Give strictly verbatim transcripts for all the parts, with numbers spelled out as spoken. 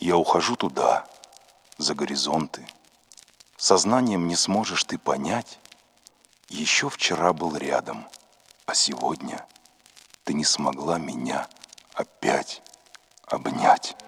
Я ухожу туда, за горизонты. Сознанием не сможешь ты понять, еще вчера был рядом, а сегодня ты не смогла меня опять обнять.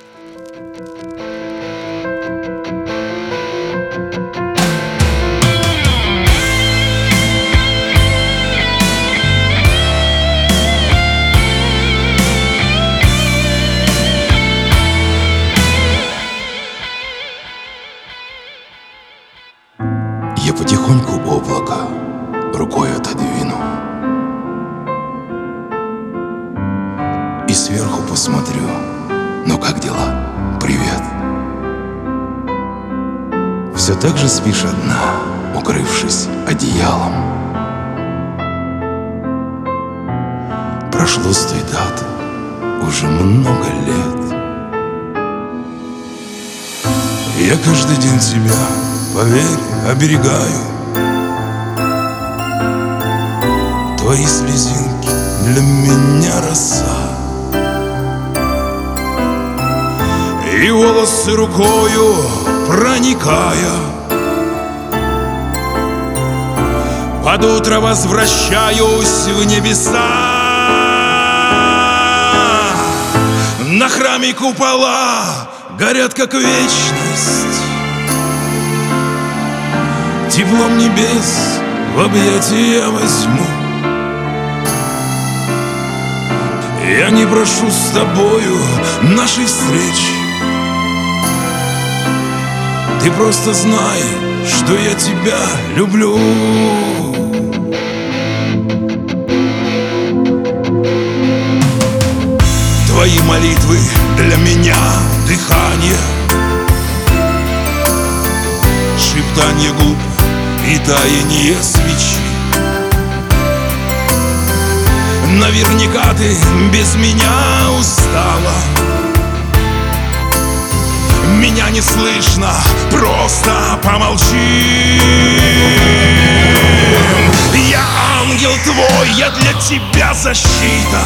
Я потихоньку облако рукой отодвину и сверху посмотрю. Ну как дела? Привет. Все так же спишь одна, укрывшись одеялом. Прошло с той даты уже много лет. Я каждый день тебя, поверь, оберегаю. Твои слезинки для меня роса, и волосы рукою проникая, под утро возвращаюсь в небеса. На храме купола горят как вечность, теплом небес в объятия возьму. Я не прошу с тобою нашей встречи, ты просто знай, что я тебя люблю. Твои молитвы для меня дыхание, шептанье губ и таяние свечи. Наверняка ты без меня устала, меня не слышно, просто помолчи. Я ангел твой, я для тебя защита.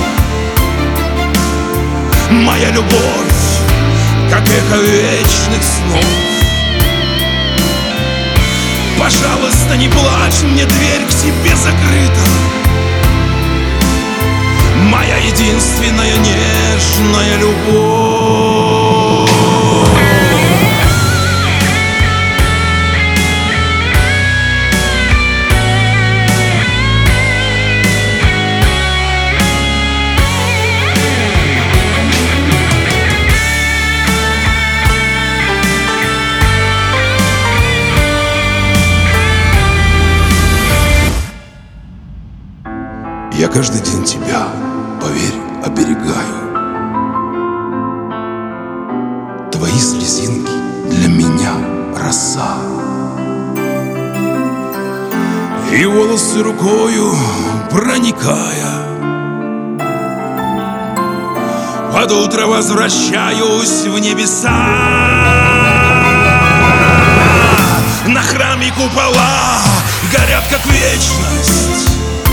Моя любовь, как эхо вечных снов. Пожалуйста, не плачь, мне дверь к тебе закрыта. Моя единственная нежная любовь. Я каждый день тебя, поверь, оберегаю. Твои слезинки для меня роса, и волосы рукою проникая, под утро возвращаюсь в небеса. На храме купола горят как вечность,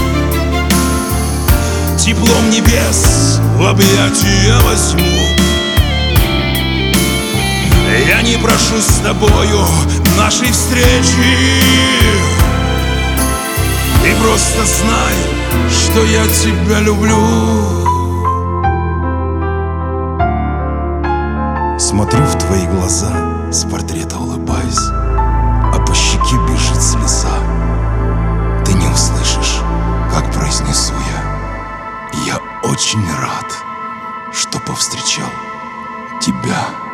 теплом небес в объятия возьму. Я не прошу с тобою нашей встречи, ты просто знай, что я тебя люблю. Смотрю в твои глаза, с портрета улыбаясь, а по щеке бежит слеза. Ты не услышишь, как произнесу я: я очень рад, что повстречал тебя.